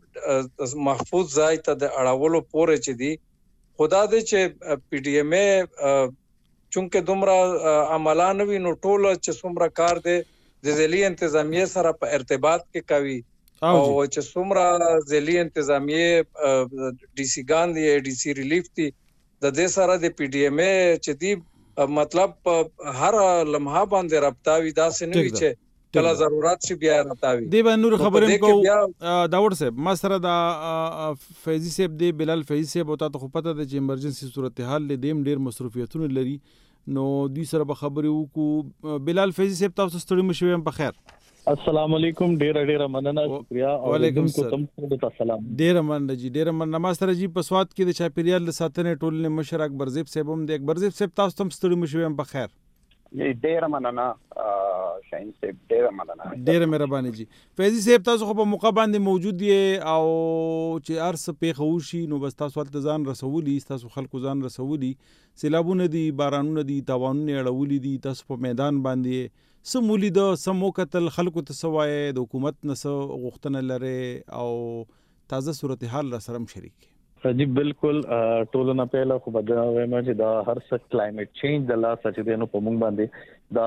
د محفوظ ځای ته د اړولو پورې چې دي خدا دې چې پی ډی ایم ای چونکه دومره عملان وی نو ټول چې څومره کار دی د ضلعي انتظامیه سره په ارتباط کې کوي او چې څومره ضلعي انتظامیه ډي سی ګان دی ډي سی ریلیف دی د دې سره د پی ډی ایم ای چې دی مطلب هر لمحه باندې رابطاوي دا سنوي چې کله ضرورت شي بیا رابطاوي دی باندې نور خبرې کو داور صاحب ما سره دا فیضی صاحب دی بلال فیضی صاحب او تاسو پته د چې ایمرجنسي صورتحال لدیم ډیر مصروفیتونه لري نو دوی سره به خبرې وکړو. بلال فیضی صاحب تاسو ستړي مشوي په خیر؟ السلام علیکم، ډیر ډیر مننه، شکریا. وعلیکم السلام. ډیر مننه جی، ډیر مننه. ما سره جی په سواد کې د چاپیریال لساتنې ټولنې مشر اکبر زیب صاحب هم دی. اکبر زیب صاحب تاسو هم ستړي مشوي په خیر؟ ډیر مننه شاهین صاحب، ډیر مننه. ډیر مهرباني جی. فیضی صاحب تاسو خو په موقع باندې موجود یې او چې ارس پیښ وشي نو بس تاسو ته ځان رسولي، تاسو خلکو ځان رسولي، سیلابونه دي، بارانونه دي، تاوانونه اړولي دي، تاسو په میدان باندې سمولي د سمو قتل خلکو ته سوای د حکومت نس غوښتنه لري او تازه صورتحال را سره شریک جی بالکل. ټولنه پهلا خو بدل وایم چې دا هر څه کلایمټ چینج د لا سچ دینو په مونږ باندې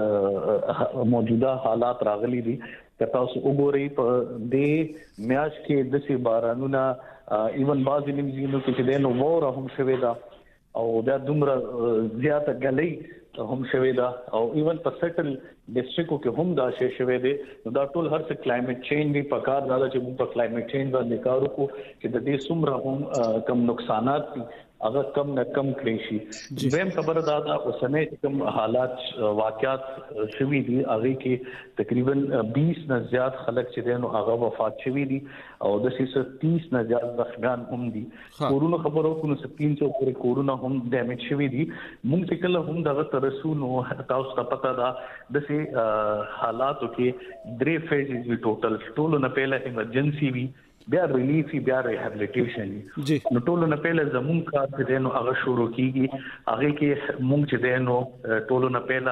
دا موجوده حالات راغلي دي. که تاسو وګورئ په دې میاش کې د سي بارانونه ایون باز نیمزینو کې چې دینو وره هم شوي دا او دا دومره زیاته غلې هم شوي دا او ایون په سټل ډیسټریکټو کې هم دا شی شوي دي. نو دا ټول هر څه کلایمټ چینج دی په کار دا چې موږ په کلایمټ چینج باندې کار وکړو چې د دې څومره هم کم نقصانات دي هغه کم نه کم کړی شي. زم خبره دا دا اوسنۍ کوم حالات واقعات شوي دي هغه کې تقریبا بیس نه زیات خلک چې دینو هغه وفات شوي دي او د سیسه تیس نه زیات زخمیان هم دي. کورونا خبرو کو نو تین سو پورې کورونا هم ډیمیج شوي دي. مونږ کله هم دغه ترسونو تاسو ته پتا دا د سي حالاتو کې درې فیزز وی ټوټل ټول نه پهله ایمرجنسي وی بیا ریلیف بیا ریهابلیټیشن جی نو ټول نه پهله زمونږ کار دې نو هغه شروع کیږي. هغه کې مونږ چې دې نو ټول نه پهله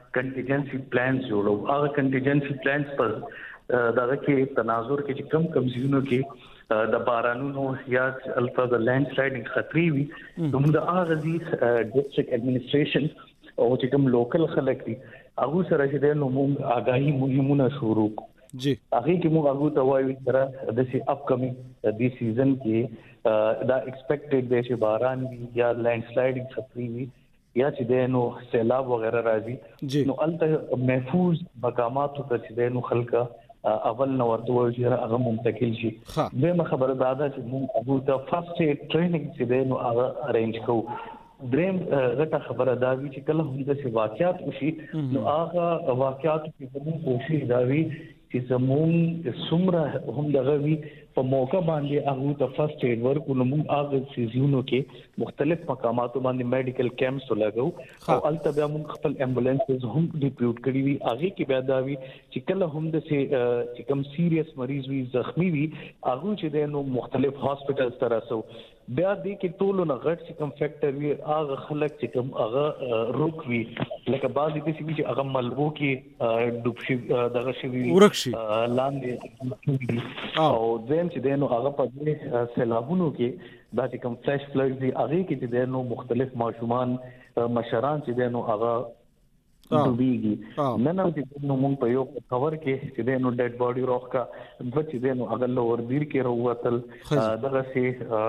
کنټینجنسي پلانز جوړو. هغه کنټینجنسي پلانز پر دغه کې تناظر کې چې کم کم زینو کې د بارانونو یا الفا د لینډ سلایډینګ خطرې وي نو د هغه دي ډیسټریکټ اډمنستریشن او چې کوم لوکل خلک دي هغه سره چې د موږ آگاهی مهمونه شروع جی هغه کې موږ هغه ته وایو چې د سی اپ کمینګ د سیزن کې دا ایکسپیکټډ دی چې باران یا لینډ سلایډینګ خطرې وي یا چې نو سیلاب وغیرہ راځي نو الته محفوظ مقامات ته چې نو خلک اول نو ورته ورته هغه منتقل شي. دغه خبره دا ده چې موږ هغه ته فرست ایډ ټریننګ چې نو هغه ارینج کوو. دریم غټه خبره دا وی چې کله هم د واقعیت وشي نو هغه واقعیت په موږ کوشش دا وی چې زموږ څومره هم دغه وی په موقع باندې هغه ته فرست ایډ ورکو نو موږ هغه سيزونو کې مختلف مقاماتو باندې میډیکل کیمپس لګاو او البته بیا موږ خپل امبولانسز هم ډیپیوټ کړی وی هغه کې بیا دا وی چې کله هم د چې کوم سیریس مریض وی زخمی وی هغه چې د نو مختلف هاسپټلز ته راسو بیا دې کې ټول نه غټ چې کوم فیکٹر وی هغه خلک چې کوم هغه روک وی لکه بعضې د چې هغه ملبو کې ډوب شي دغه شي ورکشي لاندې او دیم چې دینو هغه په دې سیلابونو کې دا چې کوم فلش فلډ دي هغه کې چې دینو مختلف ماشومان مشران چې دینو هغه ډوبېږي نن هم چې نو موږ په یو خبر کې چې دینو ډیډ باډي روخه د چې دینو هغه لور دیر کې وروتل دغه سي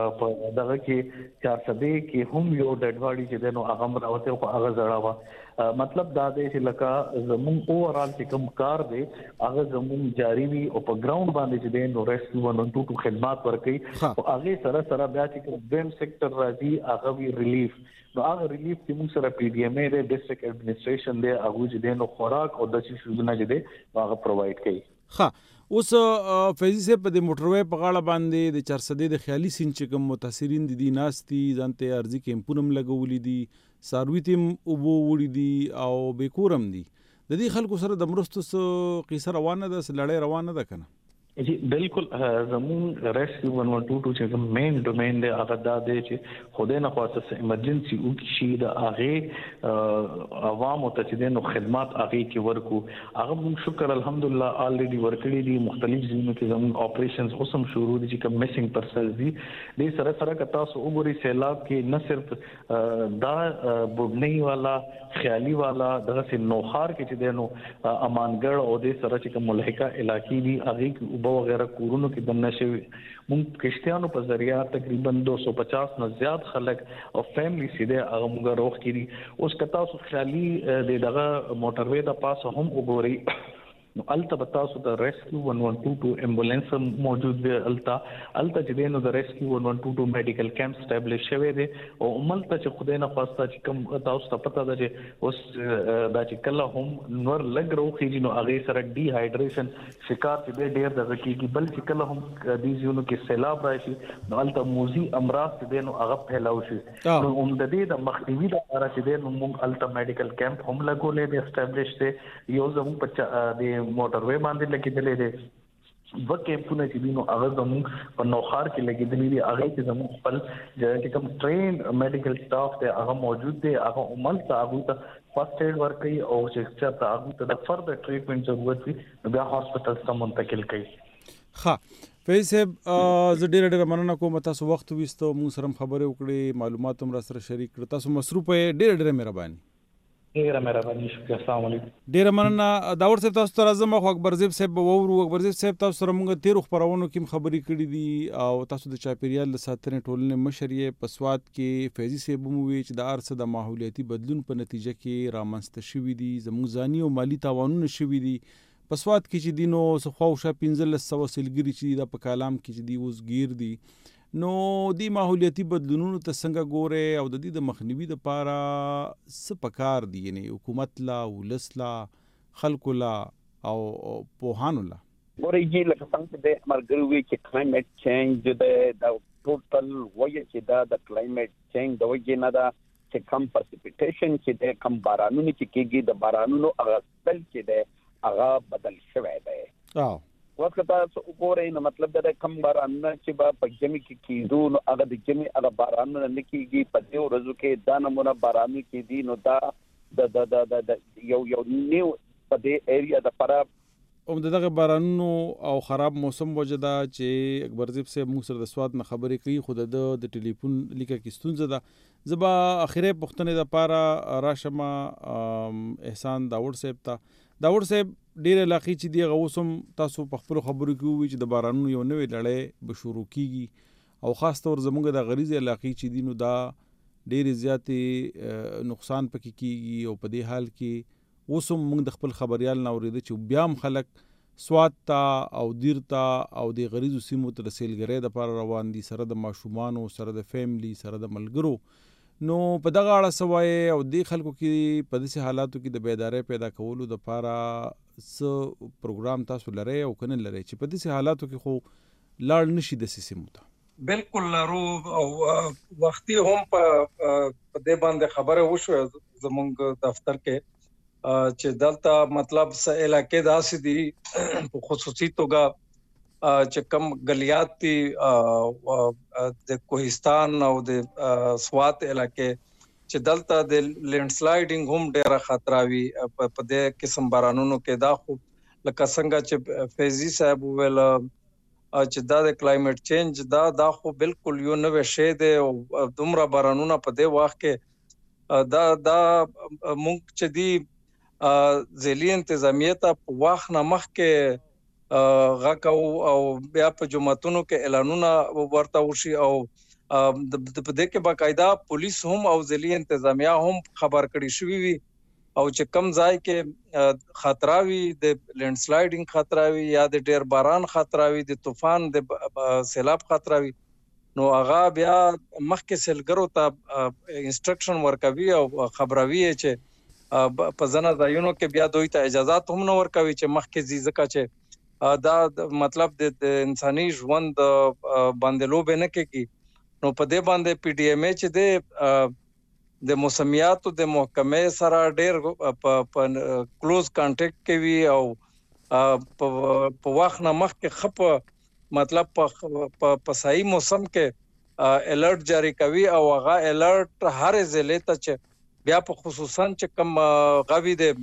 په دغه کې چار سده کې هم یو ډیډ باډي چې دینو هغه راوته او هغه زړاوه مطلب دا دی چې لکه زمون اوورال چې کوم کار دی هغه زمون جاری وي او په ګراوند باندې چې دین ریسکیو ون ټو ټو خدمات ورکړي او هغه سره سره بیا چې کوم دیم سېکټر راځي هغه وی ریلیف نو هغه ریلیف چې موږ سره پی ډی ایم ای د ډیسټریکټ اډمنستریشن دی هغه چې دین خوراک او د شي شوزونه چې دی هغه پرووایډ کوي. ها اوس فیضی صاحب په د موټروي په غاړه باندې د چارسدې د خیالي سین چې کوم متاثرین دي دي ناستي ځانته ارزي کیمپونم لګولې دي سارویتم او بو وړي دي او بیکورم دي د دې خلکو سره د مرستو قصه روانه ده لړۍ روانه ده کنه جی بالکل زمون ریسکیو ون ون ټو ټو چې مین ډومین دی هغه دا دی چې خدای نه خاصه ایمرجنسي او شي د هغه عوام ته چې نو خدمات هغه کې ورکو هغه موږ شکر الحمدلله الریډي ورکړي دي مختلف ځینو کې زمون اپریشنز اوسم شروع دي چې کوم میسنګ پرسنز دي د سره سره کتا سو وګوري سیلاب کې نه صرف دا بوبنی والا خیالي والا دغه نوخار کې چې دینو امانګړ او د سره چې کوم ملحقه علاقې دي هغه بو وغیرہ کورونو کې دنه شوی مونږ کشتیانو په ذریعہ تقریبا دو سو پچاس نه زیات خلک او فیملی سیده هغه موږ روغ کړي اوس کتا سو خیالي د دغه موټروي د پاسه هم وګوري نو الته بتاسو د ریسکیو ون ون ټو ټو امبولانس موجود دی الته الته چې دینو د ریسکیو ون ون ټو ټو میډیکل کیمپ اسټابلیش شوی دی او عملته چې خدای نه خواسته چې کوم تاسو ته پته ده چې اوس دا چې کله هم نور لګ روخي نو هغه سره ډي هایډریشن شکار چې ډیر دغه کیږي بل چې کله هم د زیونو کې سیلاب راشي نو الته موزي امراض چې دینو هغه پھیلاو شي نو هم د دې د مخنیوي لپاره چې دینو موږ الته میډیکل کیمپ هم لګولې دی اسټابلیش دی یو زموږ په د موټروي باندې لګیدلې دي دوه کیمپونه چې دینو هغه زموږ په نوخار کې لګیدلې دي هغه چې زموږ خپل چې کوم ټرین میډیکل سټاف دی هغه موجود دی هغه عمل ته هغه ته فرست ایډ ورکړي او چې څه ته هغه ته د فردر ټریټمنټ ضرورت وي بیا هاسپټل ته منتقل کړي. ها فیض صاحب زه ډېر ډېر مننه کوم تاسو وخت وستو موږ سره خبرې وکړې معلومات هم را سره شریک کړ تاسو مصروف یې ډېر ډېر مهرباني ډیره مهرباني شکر السلام علیکم ډیره مننه داور صاحب تاسو ته راځم خو اکبر زیب صاحب وورو اکبر زیب صاحب تاسو سره موږ تیر خبرونو کې خبرې کړې دي او تاسو د چاپیریال د ساتنې ټولنې مشر یې په سواد کې فیضی صاحب مو وی چې د ارڅ د ماحولیاتي بدلون په نتیجه کې رامنځته شوې دي زموږ ځاني او مالی تاوانونه شوې دي په سواد کې چې دینو سخواوشه پنځلس سوه سلګري چې د په کلام کې چې دی اوس گیر دي نو دی ماحولیاتي بدلونونو ته څنګه ګوره او د دې د مخنیوي لپاره څه پکار دي یعنی حکومت لا ولس لا خلکو لا او پوهانو لا ورېږي لکه څنګه د مرګري وی چې کلایمټ چینج د ټوټل وایي چې دا د کلایمټ چینج د وجې نه دا چې کم پرسپیټیشن چې د کم بارانونو چې کېږي د بارانونو هغه سپل چې د هغه بدل شوی دی او وخت تاسو وګورئ نو مطلب دا کم بارانونه چې با په جمی کې کیدو نو هغه د جمی هغه بارانونه نه کیږي په دې ورځو کې دا نمونه بارانونه کې دي نو دا د د د یو یو نیو په دې ایریا د لپاره او دغه بارانونو او خراب موسم وجدا چې اکبرزیب صاحب موږ سره د سواد نه خبرې کوي خو د د ټلیفون لیکه کې ستونزه ده زبا اخیره پښتنې د پاره راشمه احسان داوود صاحب ته داوود صاحب ډیر علاقې چې دی غوسم تاسو په خپل خبرو کې وی چې د بارانونو یو نوې لړۍ به شروع کیږي او خاص تور زموږ د غریزي علاقې چې دینو دا ډیر زیاتې نقصان پکې کیږي او په دې حال کې اوسم موږ د خپل خبريال نه اوریدل چې بیا هم خلک سواد تا او دیر تا او د غریزو سیمو ته رسیدګرې د پر روان دي سره د ماشومانو سره د فیملی سره د ملګرو نو په دغه اړه سوای او د خلکو کې په داسې حالاتو کې د بیدارۍ پیدا کولو د لپاره څه پروګرام تاسو لرئ او کنه لرئ چې په داسې حالاتو کې خو لاړ نشي د سیمو ته بالکل لرو او وختي هم په دې باندې خبره وشو زمونږ دفتر کې چې دلته مطلب س علاقې داسې دي په خصوصي توګه چې کم غلیات دي د کوهستان او د سوات علاقې چې دلته د لینډ سلایډینګ هم ډیره خطر وي په دې قسم بارانونو کې دا خو لکه څنګه چې فیضی صاحب ویل چې دا د کلایمټ چینج دا دا خو بالکل یو نوې شی دی او دومره بارانونه په دې وخت کې دا دا مونږ چې دی ځلي انتظامیه ته په وخت نه مخکې غاکاو او بیا په جمعتونو کې اعلانونه ورته وشي او د دې کې باقاعده پولیس هم او ځلي انتظامیه هم خبر کړي شوی وي او چې کم ځای کې خطراوي د لینډ سلایډینګ خطراوي یا د ډیر باران خطراوي د طوفان د سیلاب خطراوي نو هغه بیا مخکې سلګرو ته انسټرکشن ورکوي او خبروي چې په ځنه ځایونو کې بیا دوی ته اجازهات هم نه ورکوي چې مخکې ځي ځکه چې دا مطلب د انساني ژوند باندې لوبې نه کوي نو په دې باندې پی ډی ایم ای چې د د موسمیاتو د محکمې سره ډېر په کلوز کانټیکټ کوي او په وخت نه مخکې خپ مطلب په صحیح موسم کې الرټ جاری کوي او هغه الرټ هر ضلع ته چې بیا په خصوصا چې کم غوي د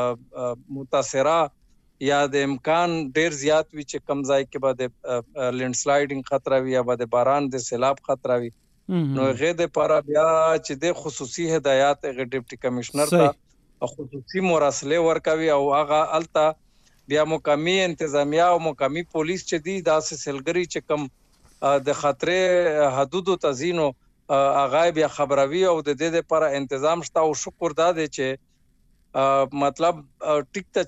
متاثره یا د امکان ډیر زیات وي چې کم ځای کې به د لینډ سلایډینګ خطر وي یا به د باران د سیلاب خطر وي نو غیر د پاره بیا چې د خصوصي هدایات غ ډیپټي کمشنر ته خصوصي مراسله ورکوي او هغه التا بیا مقامی انتظامیه او مقامی پولیس چې دی داسې سلګری چې کم د خطرې حدود تزینو هغه بیا خبروي او د دې لپاره تنظیم شته او شکر دا دی چې مطلب ټیک ته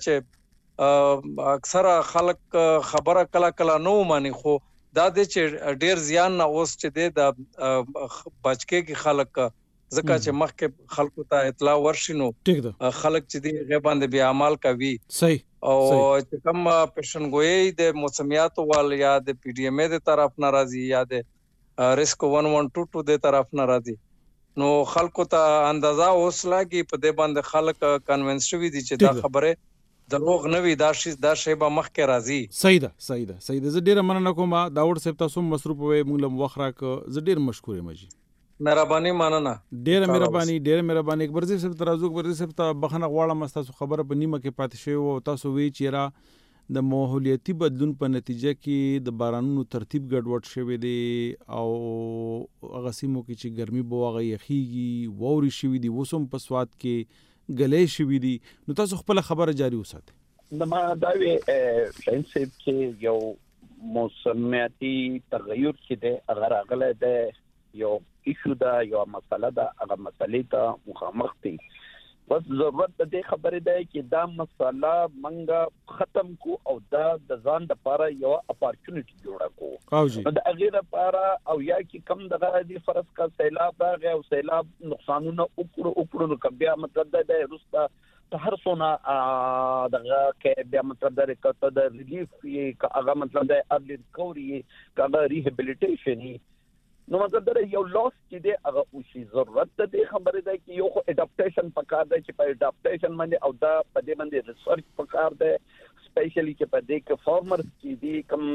چې اکثره خلک خبره کلا کلا نو مانی خو دا دی چې ډیر زیان نه اوس چې د بچکه کې خلک ځکه چې مخکې خلکو ته اطلاع ورشینو خلک چې دی غیباند بیا عمل کوي صحیح او چې کوم پېشنګوئی د موسمیات وال یا د پی ډی ایم ای د طرف ناراضي یا د ریسک ون ون ټو ټو د طرف نه راځي نو خلکو ته اندازا اوس لاګي په دې باندې خلک کنوینس شوی دي چې دا خبره دروغ نه وي دا شی دا شی به مخ کې راځي صحیح ده صحیح ده صحیح ده زه ډیر مننه کوم داوود صاحب تاسو مصروف وې موږ لم وخره ک زه ډیر مشکور یم جی مهرباني مننه ډیر مهرباني ډیر مهرباني اکبرزی صاحب ترازو اکبرزی صاحب ته بخنه غواړم تاسو خبره په نیمه کې پاتې شوی او تاسو وی چې را د ماحولیاتي بدلون په نتیجه کې د بارانونو ترتیب ګډوډ شوی دی او هغه سیمو کې چې ګرمي بوغه یخیږي ووري شوی دی وسوم په سواد کې غلې شوی دی نو تاسو خپل خبره جاری وساتئ د ما داوی شینسب کې یو موسمیاتي تغیر چې د اگر اغله د یو ایشو دا یو مسله دا هغه مسلې ته مخامخ دي بس ضرورت د دې خبرې ده چې دا مسله منګه ختم کو او دا د ځان د لپاره یو اپورتونټی جوړه کو او جی د هغه لپاره او یا چې کم دغه دي فرض کا سیلاب راغی او سیلاب نقصانونه وکړو وکړو نو بیا مطلب ده د روستا ته هر څونه دغه کې بیا مطلب ده کته د ریلیف یې هغه مطلب ده ارلی ریکوري هغه ریهابیلیټیشن نو مطلب دا یو لاس چې دی هغه او شي ضرورت د خبره ده چې یو خو اډاپټیشن پکار دی چې په اډاپټیشن باندې او دا په دې باندې ریسرچ پکار دی سپیشلی چې په دې کې فارمرز چې دي کم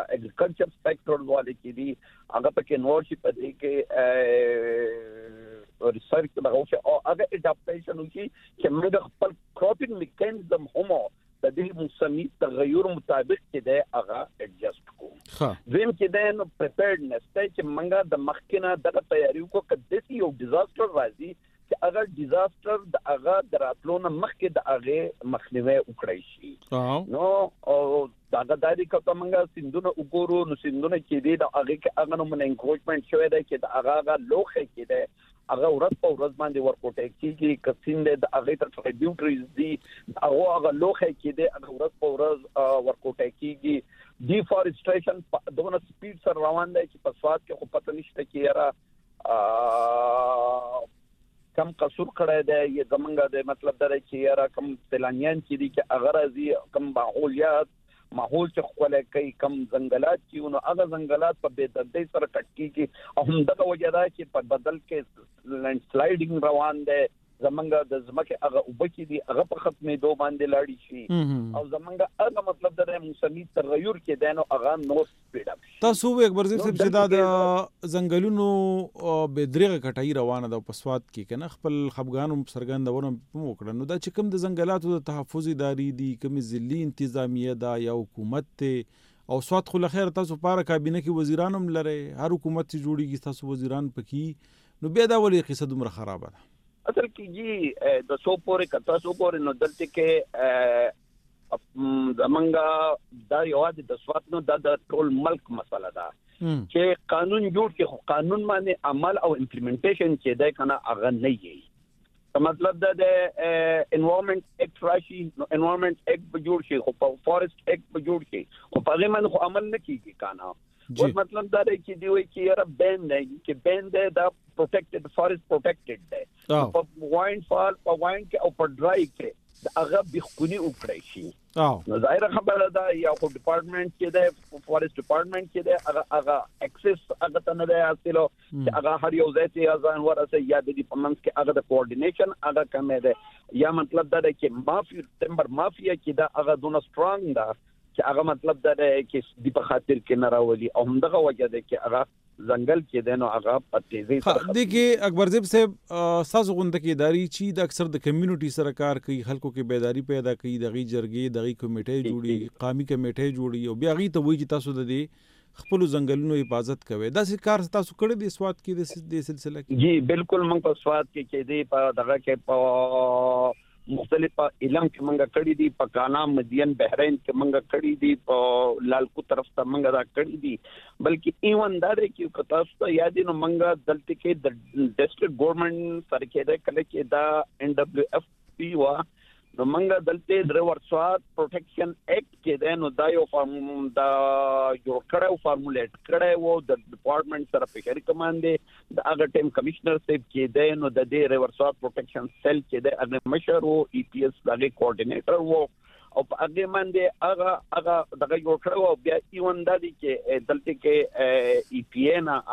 اګریکلچر سپیکټرل والے چې دي هغه پکې نور شي په دې کې ریسرچ دغه او هغه اډاپټیشن وشي چې موږ خپل کراپینګ میکانیزم هم د دې موسمي تغیر مطابق کې د هغه ایڈجسټ کو ها زم کې د نو پریپیرډنس ته چې موږ د مخکنه د تیاری کو کده سي یو ډیزاستر راځي چې اگر ډیزاستر د هغه دراتلونه مخکې د هغه مخنیوي وکړي شي نو او دا د دې کومه موږ سندونه وګورو نو سندونه کې دي د هغه کې هغه نو من انکروچمنت شوی دی چې د هغه لوخه کې دی هغه ورځ په ورځ باندې ورکوټه کیږي کڅین د هغه تر ټریبیوټریز دي هغه هغه لوخه کې دي هغه ورځ په ورځ ورکوټه کیږي ډیفارستریشن دونه سپیډ سره روان دی چې په سواد کې خو پته نشته کې یاره کم قصور کړی دی یا زمونږ د مطلب دا چې یاره کم سیلانیان چې دي چې هغه راځي کم ماحولیات ماحول چې خپل کوي کم ځنګلات چې نو هغه ځنګلات په بے دردۍ سره کټ کیږي او هم دغه وجه ده چې په بدل کې لینډ سلایډینګ روان دی زمونږ د ځمکې هغه وبکې دي هغه په ختمې دو باندې لاړی شي او زمونږ هغه مطلب د موسمي تغیر کې دی نو هغه نو سپیډ اپ تاسو اکبر زیب صاحب چې دا د ځنګلونو به درېغه کټای روانه ده په سواد کې کنه خپل خپګانو سرګندونه وکړه نو دا چې کوم د ځنګلاتو د تحفظ اداري دي کوم ځلي انتظامیه ده یا حکومت ته او سواد خو لخر تاسو پاره کابینه کې وزیرانم لره هر حکومت چې جوړیږي تاسو وزیران پکې نو بیا دا ولې قصه دومره خراب ده اصل کې جی د سو پورې کتا سو پورې نو دلته کې زمونږ دا یو د سواد نو د ټول ملک مسله ده چې قانون جوړ کې خو قانون باندې عمل او امپلیمنټیشن چې دا کنه هغه نه وي مطلب دا د انوایرنمنت اکټ راشي نو انوایرنمنت اکټ جوړ شي خو فارست اکټ جوړ شي خو په هغه باندې خو عمل نه کیږي کنه او مطلب دا دی چې دی وایي چې یاره بین دی چې بین دی دا پروټیکټډ فارست پروټیکټډ دی په وایند فال په وایند کې او په ډرای کې هغه بخونی وکړي شي نو ظاهر خبره ده یا خو ډپارټمنټ کې دی فارست ډپارټمنټ کې دی هغه هغه اکسس هغه ته نه دی حاصلو چې هغه هر یو ځای ته ځان ورسه یا د ډپارټمنټ کې هغه د کوارډینیشن هغه کم دی یا مطلب دا دی چې مافیا ټمبر مافیا کې دا هغه دونه سترونګ ده چې هغه مطلب دا دی چې د په خاطر کې نه راولي او همدغه وجه ده چې هغه ځنګل کې دی نو هغه په تیزی سره د کې اکبر زیب صاحب ساسو غونډه کې اداري چې د اکثر د کمیونټي سره کار کوي خلکو کې بیداری پیدا کوي دغه جرګې دغه کمیټې جوړي قومي کمیټې جوړي او بیا غي ته وایي چې تاسو د دې خپل ځنګلونو حفاظت کوي دا څه کار تاسو کړی دی سواد کې د سلسله کې جی بالکل موږ په سواد کې کې دی په دغه کې په مختلف علم کې منګه کړی دي په کانا مدین بحرین کې منګه کړی دي په لالکو طرف ته منګه دا کړی دي بلکې ایون دا دی چې تاسو ته یاد نو منګه دلته کې د ډیسټریکټ ګورنمنت سره کې دا کله کې دا ان دبليو اف پی وا نو منګه دلته د ورسواد پروټیکشن ایکټ کې دا نو دا یو فارم دا یو کړه فارمولیټ کړه وو د ډپارټمنټ سره په شریک باندې د هغه ټیم کمشنر صاحب کې دا نو د دې ریورسواد پروټیکشن سیل کې دا هغه مشر وو ای پی ایس دغه کوارډینیټر وو او په هغه باندې هغه هغه دغه یو کړه وو بیا ایون دا دي چې دلته کې ای پی ای نا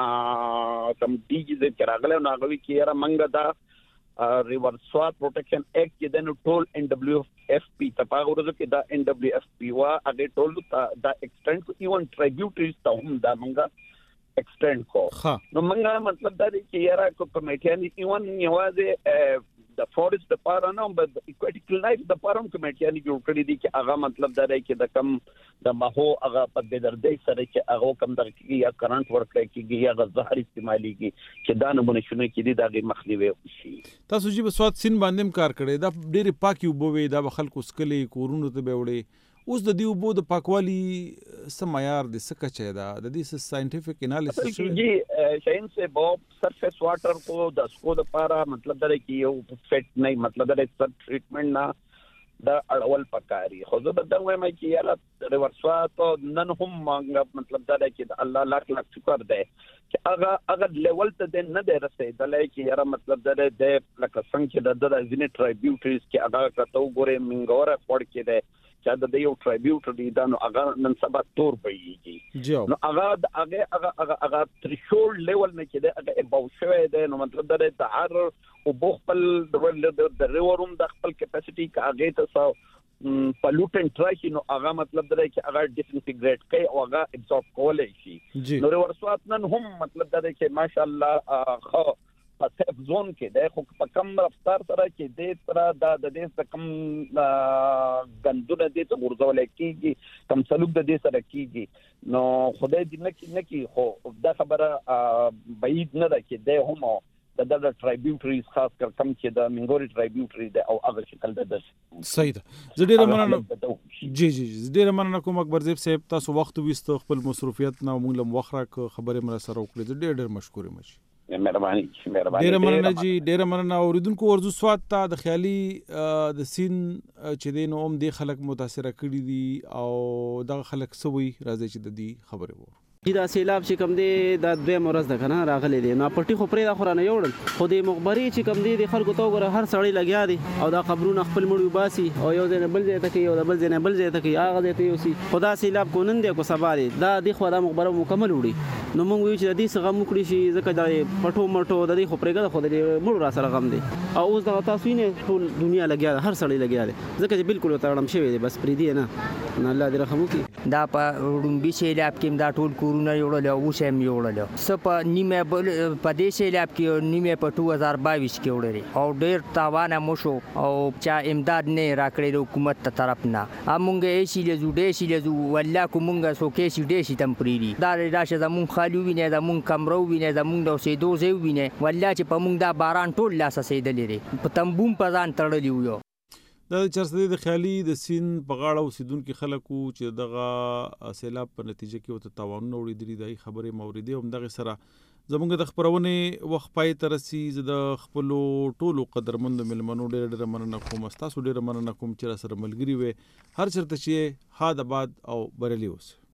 کم ډي جی چې راغله نو هغه کې را منګه دا ریورسواد پروټیکشن ایکټ کې د ټول ان دبليو اف پی تپاغ ورته کې دا ان دبليو اف پی وا هغه ټول دا ایکسټند کو ایون ټریبیوټریز ته هم دا منګه ایکسټند کو نو منګه مطلب دا دی چې یاره کو کمیټیانی ایون یوازې د فورست ډپارټمنټ نو بد ایکویټیکل لایف د پارم کمیټیانی جوړ کړی دي چې هغه مطلب دا دی چې د کم د ماهو هغه په بدردۍ سره چې هغه کم د یا کرنٹ ورکړي کېږي یا غزهر استعماليږي چې دا نه بنشونه کې دي دا مخنیوي وشي تاسو چې په سواد سین باندې کار کړی دا ډېر پاکي وبوي دا خلکو سکلي کورونو ته به وړي اوس د دې وبو د پاکوالي سمایار د سکه چي دا د دې ساينټیفیک انالیسس جی شاین سے بوب سرفیس واټر کو د اسکو د پارا مطلب دا کې یو فټ نه مطلب دا سب ټریټمنټ نه دا اول پکاري خو زه دا وایم چې یاله ریورسوات نن هم مطلب دا چې الله لاک لاک شکر دی چې هغه هغه لیول ته نه دی رسیدلای چې یاره مطلب دا د لکه څنګه چې د د ځینې ټریبیوټریز کې هغه کته وګوره منګوره پړ کې دی چې د یو ټریبیوټ دی دا نو هغه نن سبا تور پېږي نو هغه هغه هغه هغه تریشول لیول نه کې دی هغه ابو شوی دی نو مطلب دا د هر او بخل د ریوروم د خپل کیپاسټي کاغه ته سو پلوټنټ راشي نو هغه مطلب دا چې هغه ډیسنټیګریټ کوي او هغه ابزورب کولای شي نو ریورسوات نن هم مطلب دا چې ماشاءالله خو په سیف زون کې د خو په کم رفتار سره چې د سره د د دې کم غندونه د ته ورزول کېږي کم سلوک د دې سره کېږي نو خدای دې نه کې نه کې خو دا خبره بعید نه ده چې د هم د د ټرایبیوټریز خاص کر کم چې د منګوري ټرایبیوټری د او هغه شکل د صحیح ده. زه ډیره مننه جی جی ډیره مننه کوم اکبر زیب صاحب، تاسو وخت وستو خپل مصروفیت نه موږ لم وخره خبره مر سره وکړه. زه ډیر ډیر مشکور یم. مهرباني مهرباني ډیره مننه جی ډیره مننه. اوریدونکو ورزو سواد ته د خیالي د سین چې دین اوم دی خلک متاثر کړي دي او دغه خلک سوي راځي چې د دې خبره وو دا سیلاب چې کم دی د دوه مرز د کنه راغلي دي نو پټي خو پرې د خورانه یوړل خو د مخبري چې کم دی د خلکو تو غره هر سړی لګیا دي او دا خبرونه خپل مړی باسي او یو ځای بل ځای ته کې یو بل ځای بل ځای ته کې هغه ځای ته یو سي خدا سیلاب کو نن دی کو سبا دی دا د خو دا مخبره مکمل وړي نو موږ وی چې د دې څنګه مکړي شي ځکه دا پټو مټو د دې خو پرېګه خو د مړو را سره غم دی او اوس دا تاسو نه ټول دنیا لګیا هر سړی لګیا دی ځکه چې بالکل تړم شوی دی بس پرې دی نه الله دې رحم وکړي. دا په رومبي سیلاب کې دا ټول کورونه یوړل سم یوړل سپ نیمه په دې سیلاب کې نیمه په دوه هزار باییس کې وړل او ډېر تاوان مو شو او چا امداد نه راکړي د حکومت ته طرف نه امونګه یې شي له جوړې شي له والله کومګه سو کې شي دې شي تم پریری دا راشه زمون خالو ویني زمون کمرو ویني زمون د سیدو زی ویني والله چې په مونږ دا باران ټول لاسه سیدلې لري په تمبوم پزان تړلی وو. دا چرته د خیالي د سین په غاړه اوسیدونکو خلکو چې دغه سیلاب په نتیجه کې وته تاوانونه وړي دي خبرې موریدي هم دغه سره زمونږ د خبرونه وخت پای ترسي د خپل ټولو قدرمند ملمنو ډېر ډېر مننه کوم. تاسو ډېر مننه کوم چې سره ملګری وي هر چرته چې حد آباد او بریلی اوس.